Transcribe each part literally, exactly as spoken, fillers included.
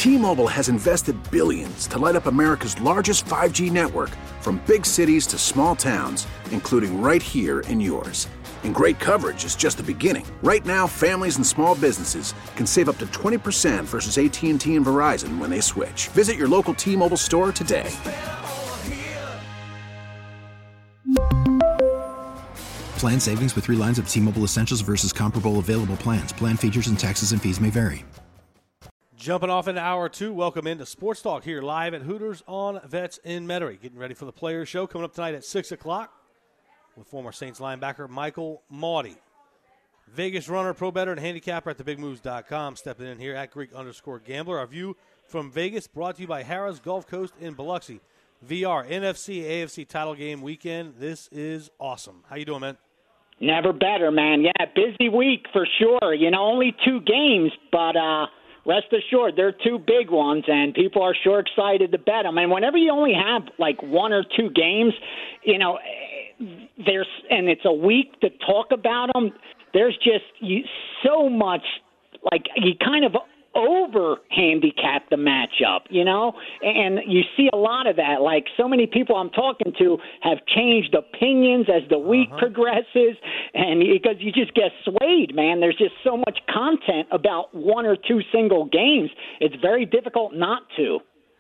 T-Mobile has invested billions to light up America's largest five G network, from big cities to small towns, including right here in yours. And great coverage is just the beginning. Right now, families and small businesses can save up to twenty percent versus A T and T and Verizon when they switch. Visit your local T-Mobile store today. Plan savings with three lines of T-Mobile Essentials versus comparable available plans. Plan features and taxes and fees may vary. Jumping off into hour two, welcome into Sports Talk here live at Hooters on Vets in Metairie. Getting ready for the Players Show coming up tonight at six o'clock with former Saints linebacker Michael Mauti. Vegas runner, pro bettor, and handicapper at the big moves dot com. Stepping in here at Greek underscore gambler. Our view from Vegas brought to you by Harrah's Gulf Coast in Biloxi. V R, N F C, A F C title game weekend. This is awesome. How you doing, man? Never better, man. Yeah, busy week for sure. You know, only two games, but uh, rest assured, they're two big ones, and people are sure excited to bet them. And whenever you only have like one or two games, you know, there's and it's a week to talk about them. There's just you, so much, like you kind of over handicap the matchup, you know, and you see a lot of that. Like so many people I'm talking to have changed opinions as the week uh-huh. progresses, and because you just get swayed, man. There's just so much content about one or two single games. It's very difficult not to.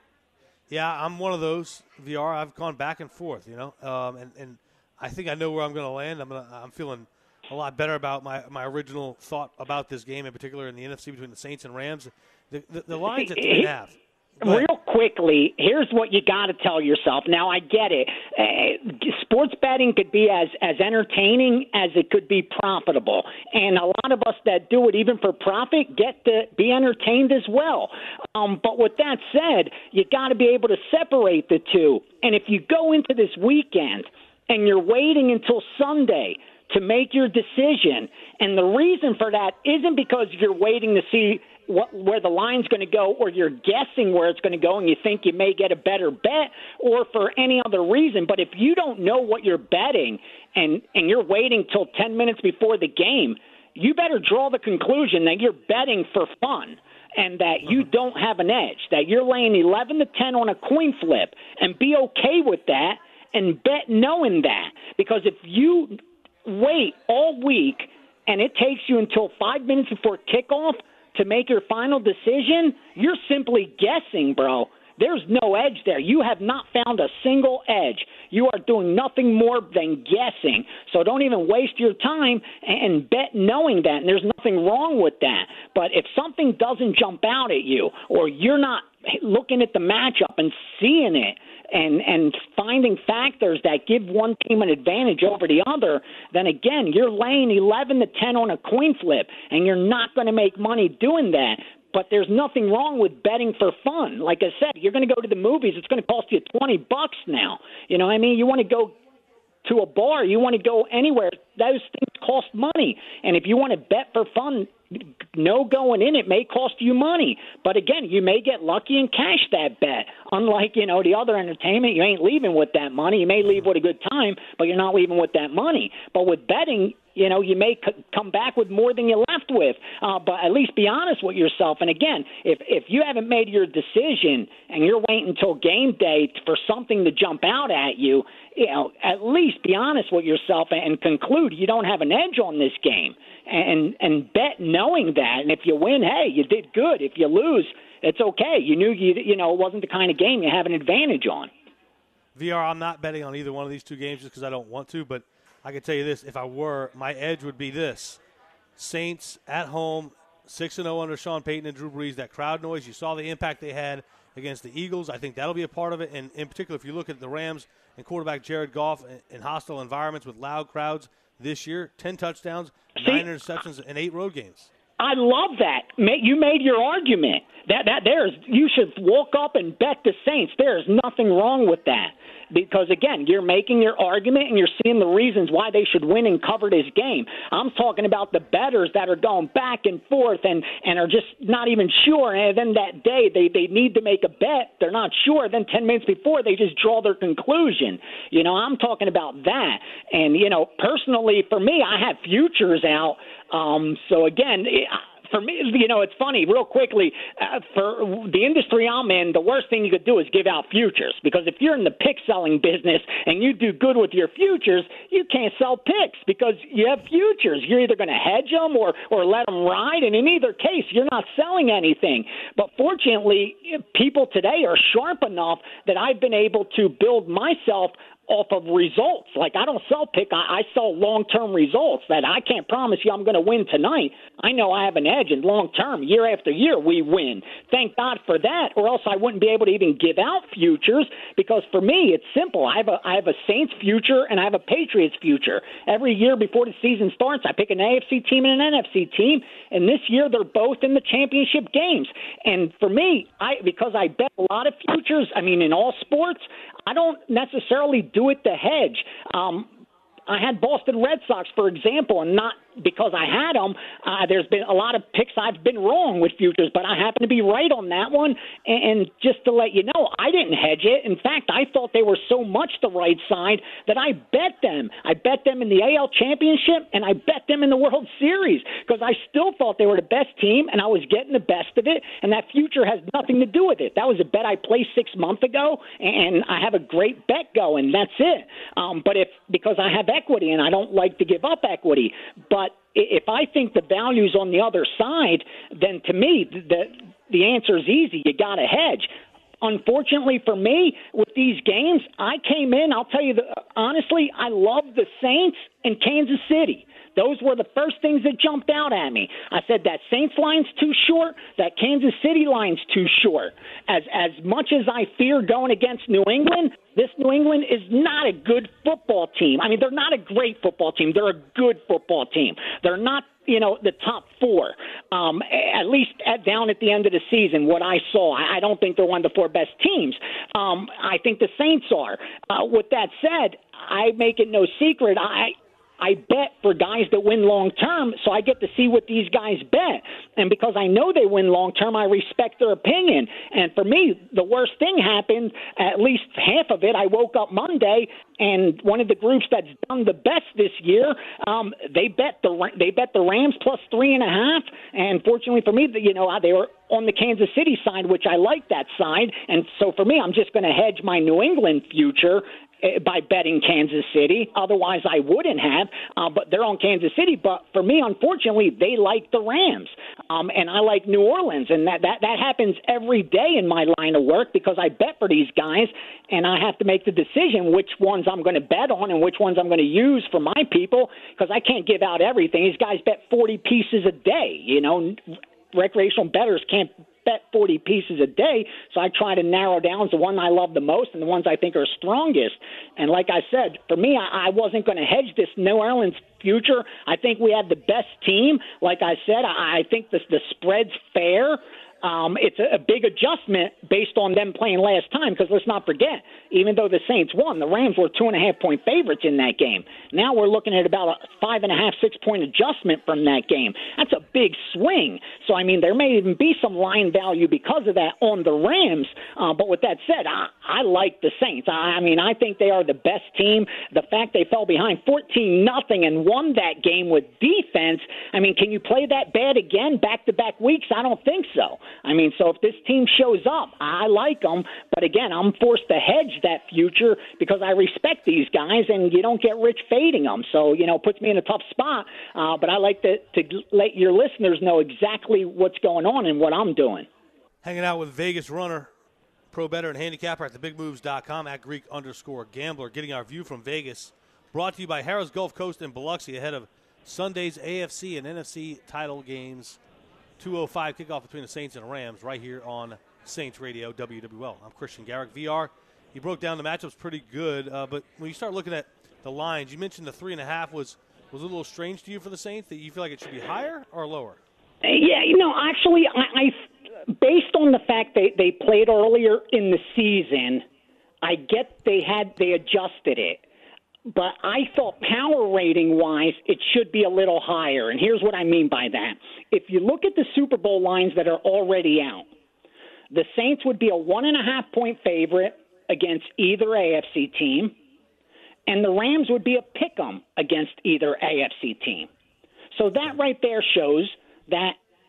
Yeah, I'm one of those, V R. I've gone back and forth, you know, um, and, and I think I know where I'm going to land. I'm gonna, I'm feeling a lot better about my, my original thought about this game, in particular in the N F C between the Saints and Rams. The, the, the line's at three and a half. Real quickly, here's what you got to tell yourself. Now, I get it. Uh, sports betting could be as, as entertaining as it could be profitable. And a lot of us that do it even for profit get to be entertained as well. Um, but with that said, you got to be able to separate the two. And if you go into this weekend and you're waiting until Sunday to make your decision, and the reason for that isn't because you're waiting to see what, where the line's going to go, or you're guessing where it's going to go and you think you may get a better bet, or for any other reason. But if you don't know what you're betting and, and you're waiting till ten minutes before the game, you better draw the conclusion that you're betting for fun and that you don't have an edge, that you're laying eleven to ten on a coin flip, and be okay with that and bet knowing that. Because if you wait all week and it takes you until five minutes before kickoff to make your final decision, you're simply guessing, bro. There's no edge there. You have not found a single edge. You are doing nothing more than guessing. So don't even waste your time and bet knowing that. And there's nothing wrong with that. But if something doesn't jump out at you, or you're not looking at the matchup and seeing it, and and finding factors that give one team an advantage over the other, then again, you're laying eleven to ten on a coin flip, and you're not going to make money doing that. But there's nothing wrong with betting for fun. Like I said, you're going to go to the movies, it's going to cost you twenty bucks now. You know what I mean? You want to go to a bar, you want to go anywhere, those things cost money. And if you want to bet for fun, no going in, it may cost you money. But again, you may get lucky and cash that bet. Unlike, you know, the other entertainment, you ain't leaving with that money. You may leave with a good time, but you're not leaving with that money. But with betting, you know, you may c- come back with more than you left with. Uh, but at least be honest with yourself. And again, if if you haven't made your decision and you're waiting until game day for something to jump out at you, you know, at least be honest with yourself and conclude you don't have an edge on this game. And and bet knowing that. And if you win, hey, you did good. If you lose, it's okay. You knew you you know it wasn't the kind of game you have an advantage on. V R, I'm not betting on either one of these two games just because I don't want to, but I can tell you this, if I were, my edge would be this. Saints at home, six and oh under Sean Payton and Drew Brees. That crowd noise, you saw the impact they had against the Eagles. I think that'll be a part of it. And in particular, if you look at the Rams and quarterback Jared Goff in hostile environments with loud crowds this year, ten touchdowns, See, nine interceptions, and eight road games. I love that. You made your argument. That that there's you should walk up and bet the Saints. There's nothing wrong with that. Because, again, you're making your argument and you're seeing the reasons why they should win and cover this game. I'm talking about the bettors that are going back and forth and, and are just not even sure. And then that day they, they need to make a bet. They're not sure. Then ten minutes before, they just draw their conclusion. You know, I'm talking about that. And, you know, personally, for me, I have futures out. Um, so, again, for me, you know, it's funny, real quickly, uh, for the industry I'm in, the worst thing you could do is give out futures, because if you're in the pick selling business and you do good with your futures, you can't sell picks because you have futures. You're either going to hedge them or, or let them ride, and in either case, you're not selling anything. But fortunately, people today are sharp enough that I've been able to build myself off of results. Like, I don't sell pick, I, I sell long-term results that I can't promise you I'm going to win tonight. I know I have an edge, and long-term, year after year, we win. Thank God for that, or else I wouldn't be able to even give out futures, because for me, it's simple. I have a, I have a Saints future and I have a Patriots future. Every year before the season starts, I pick an A F C team and an N F C team, and this year they're both in the championship games. And for me, I because I bet a lot of futures, I mean, in all sports, I don't necessarily do it to hedge. Um, I had Boston Red Sox, for example, and not because I had them. Uh, there's been a lot of picks I've been wrong with futures, but I happen to be right on that one. And, and just to let you know, I didn't hedge it. In fact, I thought they were so much the right side that I bet them. I bet them in the A L Championship, and I bet them in the World Series, because I still thought they were the best team, and I was getting the best of it, and that future has nothing to do with it. That was a bet I placed six months ago, and I have a great bet going. That's it. Um, but if because I have equity, and I don't like to give up equity, but if I think the value's on the other side, then to me, the the answer is easy. You got to hedge. Unfortunately for me, with these games, I came in, I'll tell you, the, honestly, I love the Saints and Kansas City. Those were the first things that jumped out at me. I said that Saints line's too short, that Kansas City line's too short. As as much as I fear going against New England, this New England is not a good football team. I mean, they're not a great football team. They're a good football team. They're not, you know, the top four, um, at least at, down at the end of the season, what I saw. I, I don't think they're one of the four best teams. Um, I think the Saints are. Uh, with that said, I make it no secret, I I bet for guys that win long-term, so I get to see what these guys bet. And because I know they win long-term, I respect their opinion. And for me, the worst thing happened, at least half of it, I woke up Monday, and one of the groups that's done the best this year, um, they bet the they bet the Rams plus three and a half. And fortunately for me, you know, they were on the Kansas City side, which I like that side. And so for me, I'm just going to hedge my New England future by betting Kansas City. Otherwise, I wouldn't have, uh, but they're on Kansas City. But for me, unfortunately, they like the Rams, um, and I like New Orleans, and that, that, that happens every day in my line of work because I bet for these guys, and I have to make the decision which ones I'm going to bet on and which ones I'm going to use for my people, because I can't give out everything. These guys bet forty pieces a day, you know. Recreational bettors can't bet forty pieces a day, so I try to narrow down to the one I love the most and the ones I think are strongest. And like I said, for me, I, I wasn't going to hedge this New Orleans future. I think we have the best team. Like I said, I, I think the, the spread's fair. Um, it's a, a big adjustment based on them playing last time, because let's not forget, even though the Saints won, the Rams were two and a half point favorites in that game. Now we're looking at about a five and a half, six point adjustment from that game. That's a big swing. So, I mean, there may even be some line value because of that on the Rams. Uh, but with that said, I, I like the Saints. I, I mean, I think they are the best team. The fact they fell behind fourteen nothing and won that game with defense, I mean, can you play that bad again back-to-back weeks? I don't think so. I mean, so if this team shows up, I like them. But again, I'm forced to hedge that future because I respect these guys, and you don't get rich fading them. So, you know, it puts me in a tough spot. Uh, but I like to, to let your listeners know exactly what's going on and what I'm doing. Hanging out with Vegas runner, pro bettor, and handicapper at the big moves dot com, at Greek underscore gambler, getting our view from Vegas. Brought to you by Harrah's Gulf Coast and Biloxi ahead of Sunday's A F C and N F C title games. two oh five kickoff between the Saints and the Rams right here on Saints Radio, W W L. I'm Christian Garrick. V R, you broke down the matchups pretty good, uh, but when you start looking at the lines, you mentioned the three and a half was, was a little strange to you for the Saints, that you feel like it should be higher or lower? Yeah, you know, actually, I, I based on the fact they, they played earlier in the season, I get they had they adjusted it. But I thought power rating-wise, it should be a little higher. And here's what I mean by that. If you look at the Super Bowl lines that are already out, the Saints would be a one-and-a-half-point favorite against either A F C team, and the Rams would be a pick-em against either A F C team. So that right there shows that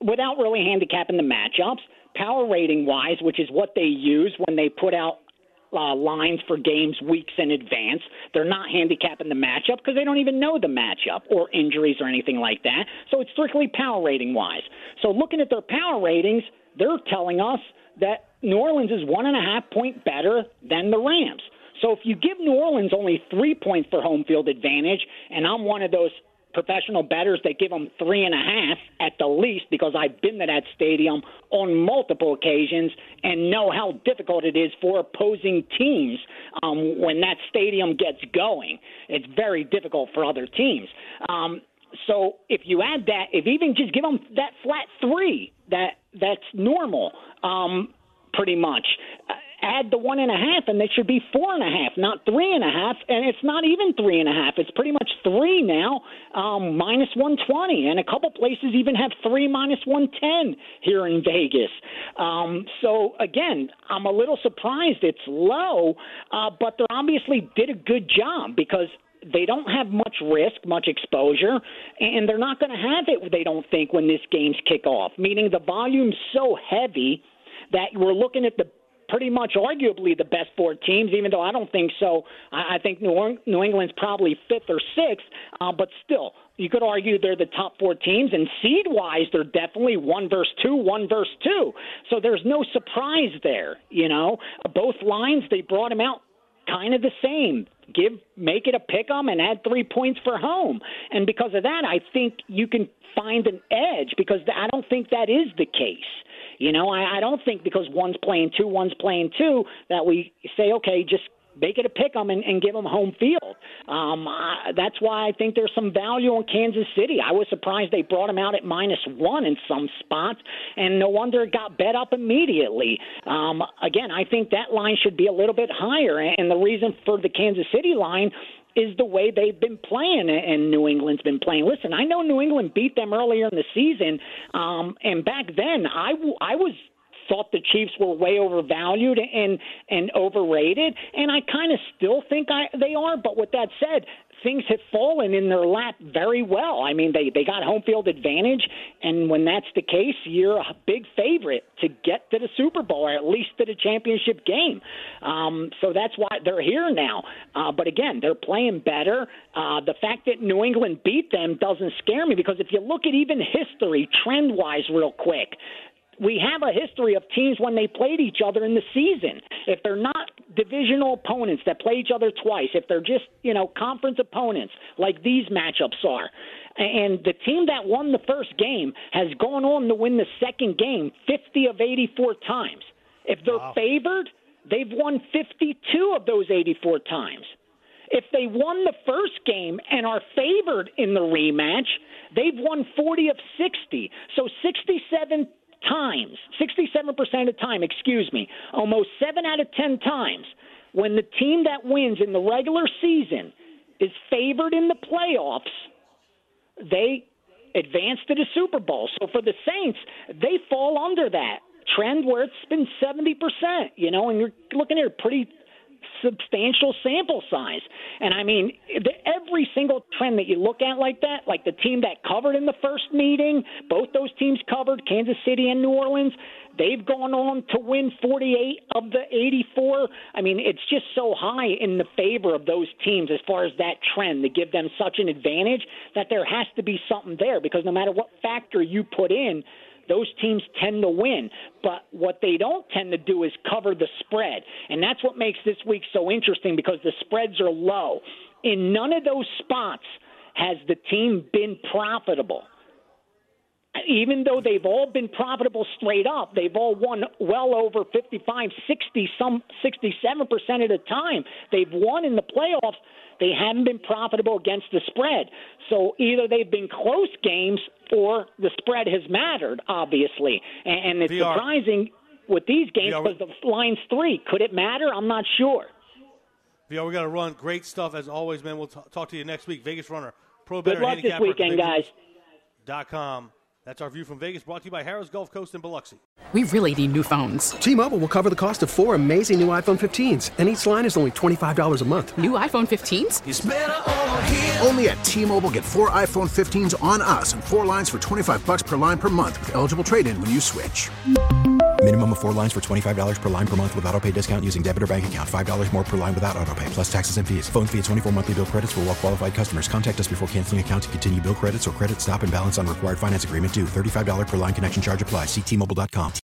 without really handicapping the matchups, power rating wise, which is what they use when they put out Uh, lines for games weeks in advance. They're not handicapping the matchup because they don't even know the matchup or injuries or anything like that. So it's strictly power rating wise. So looking at their power ratings, they're telling us that New Orleans is one and a half point better than the Rams. So if you give New Orleans only three points for home field advantage, and I'm one of those professional bettors that give them three and a half at the least, because I've been to that stadium on multiple occasions and know how difficult it is for opposing teams um, when that stadium gets going. It's very difficult for other teams. Um, so if you add that, if even just give them that flat three, that that's normal, um, pretty much. Uh, add the one and a half, and they should be four and a half, not three and a half. And it's not even three and a half. It's pretty much three now, um, minus one twenty. And a couple places even have three minus one ten here in Vegas. Um, so, again, I'm a little surprised it's low, uh, but they obviously did a good job because they don't have much risk, much exposure, and they're not going to have it, they don't think, when this game's kick off, meaning the volume's so heavy that we're looking at the pretty much arguably the best four teams, even though I don't think so. I, I think New, New England's probably fifth or sixth, uh, but still, you could argue they're the top four teams, and seed-wise, they're definitely one versus two, one versus two. So there's no surprise there, you know. Both lines, they brought them out kind of the same. Give, make it a pick-em and add three points for home. And because of that, I think you can find an edge, because I don't think that is the case. You know, I, I don't think because one's playing two, one's playing two, that we say, okay, just make it a pick-em and, and give them home field. Um, I, that's why I think there's some value on Kansas City. I was surprised they brought them out at minus one in some spots, and no wonder it got bet up immediately. Um, again, I think that line should be a little bit higher, and the reason for the Kansas City line is the way they've been playing and New England's been playing. Listen, I know New England beat them earlier in the season, um, and back then I, w- I was thought the Chiefs were way overvalued and and overrated, and I kind of still think I, they are. But with that said, things have fallen in their lap very well. I mean, they, they got home field advantage, and when that's the case, you're a big favorite to get to the Super Bowl, or at least to the championship game. Um, so that's why they're here now. Uh, but again, they're playing better. Uh, the fact that New England beat them doesn't scare me, because if you look at even history, trend-wise real quick, we have a history of teams when they played each other in the season. If they're not divisional opponents that play each other twice, if they're just, you know, conference opponents like these matchups are, and the team that won the first game has gone on to win the second game fifty of eighty-four times. If they're wow. favored, they've won fifty-two of those eighty-four times. If they won the first game and are favored in the rematch, they've won forty of sixty. So sixty-seven times, sixty-seven percent of the time, excuse me, almost seven out of ten times, when the team that wins in the regular season is favored in the playoffs, they advance to the Super Bowl. So for the Saints, they fall under that trend where it's been seventy percent, you know, and you're looking at a pretty substantial sample size. And I mean, the, every single trend that you look at like that, like the team that covered in the first meeting, both those teams covered, Kansas City and New Orleans, they've gone on to win forty-eight of the eighty-four. I mean, it's just so high in the favor of those teams as far as that trend to give them such an advantage that there has to be something there, because no matter what factor you put in, those teams tend to win. But what they don't tend to do is cover the spread. And that's what makes this week so interesting, because the spreads are low. In none of those spots has the team been profitable. Even though they've all been profitable straight up, they've all won well over fifty-five, sixty, some sixty-seven percent of the time. They've won in the playoffs. They haven't been profitable against the spread. So either they've been close games or the spread has mattered, obviously. And, and it's V R. surprising with these games because the line's three. Could it matter? I'm not sure. V R, we got to run. Great stuff as always, man. We'll t- talk to you next week. Vegas Runner, Pro Good Better luck Handicapper. This weekend, guys. Dot com. That's our view from Vegas, brought to you by Harrah's Gulf Coast in Biloxi. We really need new phones. T-Mobile will cover the cost of four amazing new iPhone fifteens, and each line is only twenty-five dollars a month. New iPhone fifteens? It's better over here. Only at T-Mobile, get four iPhone fifteens on us and four lines for twenty-five dollars per line per month with eligible trade-in when you switch. Minimum of four lines for twenty-five dollars per line per month with autopay discount using debit or bank account. five dollars more per line without autopay, plus taxes and fees. Phone fee at twenty-four monthly bill credits for well-qualified customers. Contact us before canceling account to continue bill credits or credit stop and balance on required finance agreement due. thirty-five dollars per line connection charge applies. See T Mobile dot com.